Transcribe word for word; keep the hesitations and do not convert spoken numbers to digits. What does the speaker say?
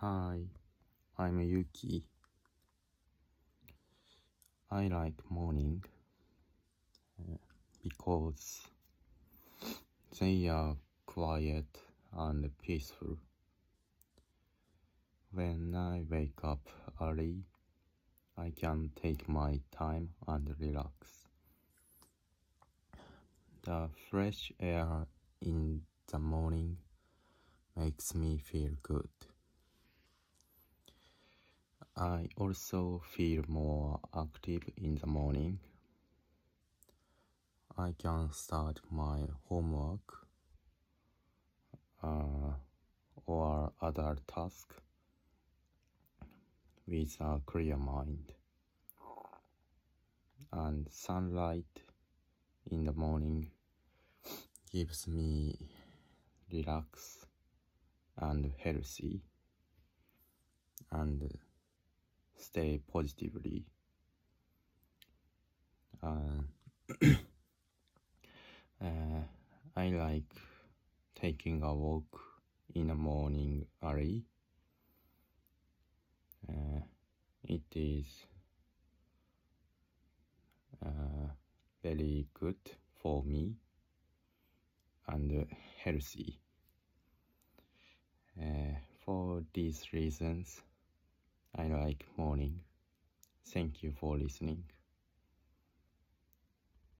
Hi, I'm Yuki. I like morning uh, because they are quiet and peaceful. When I wake up early, I can take my time and relax. The fresh air in the morning makes me feel good. I also feel more active in the morning. I can start my homework uh, or other task with a clear mind. And sunlight in the morning gives me relax and healthy and stay positively. Uh, uh, I like taking a walk in the morning early. Uh, it is uh, very good for me and healthy. Uh, for these reasons, I like morning. Thank you for listening.